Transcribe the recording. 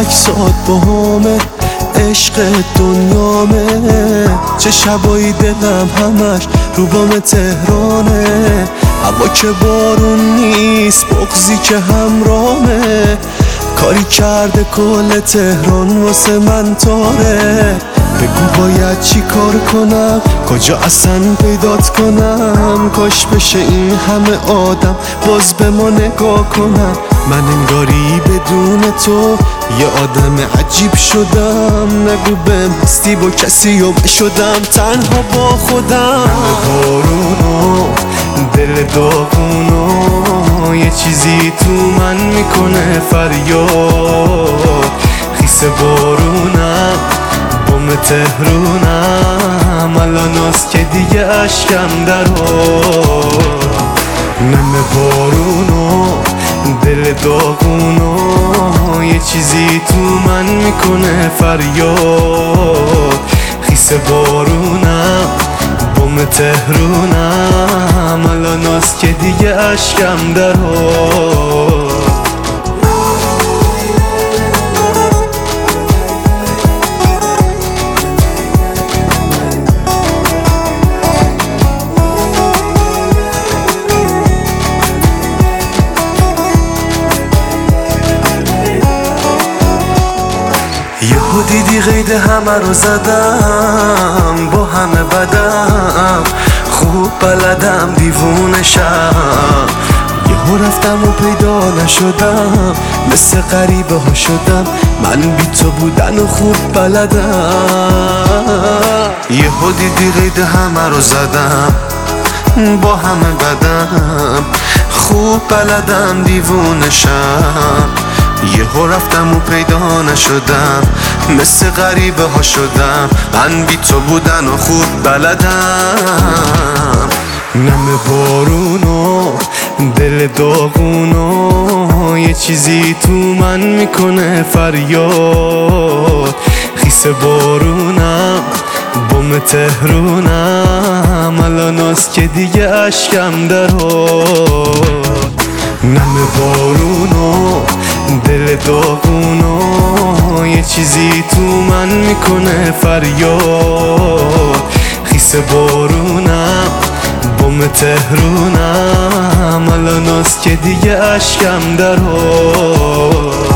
عکسات با همه عشق دنیامه، چه شبایی دلم همش رو بام تهرانه. هوا که بارون نیست، بغضی که همرامه، کاری کرده کل تهران واسه من تاره. بگو باید چی کار کنم، کجا اصلا پیدات کنم، کاش بشه این همه آدم باز به ما نگاه کنم. من انگاری بدون تو یه آدم عجیب شدم، نگو بهم هستی با کسی و شدم تنها با خودم. بارونو دل داغونو یه چیزی تو من میکنه فریاد، خیس بارونم بوم تهرونم، الاناست که دیگه اشکم درآد. نم بارونو دل داغونو یه چیزی تو من میکنه فریاد، خیس بارونم بوم تهرونم، الاناست که دیگه اشکم درآد. یهو دیدی قید همه رو زدم، با همه بدم خوب بلدم دیوونشم. یهو رفتم و پیدا نشدم، مثل غریبه ها شدم، من بی تو بودن و خوب بلدم. یهو دیدی قید همه رو زدم، با همه بدم خوب بلدم دیوونشم. یهو رفتم و پیدا نشدم، مثل غریبه ها شدم، من بی تو بودن و خوب بلدم. نم بارونو دل داغونو یه چیزی تو من میکنه فریاد، خیس بارونم بوم تهرونم، الاناست که دیگه اشکم درآد. نم بارونو دل داغونو یه چیزی تو من میکنه فریاد، خیس بارونم بوم تهرونم، الاناست که دیگه اشکم درآد.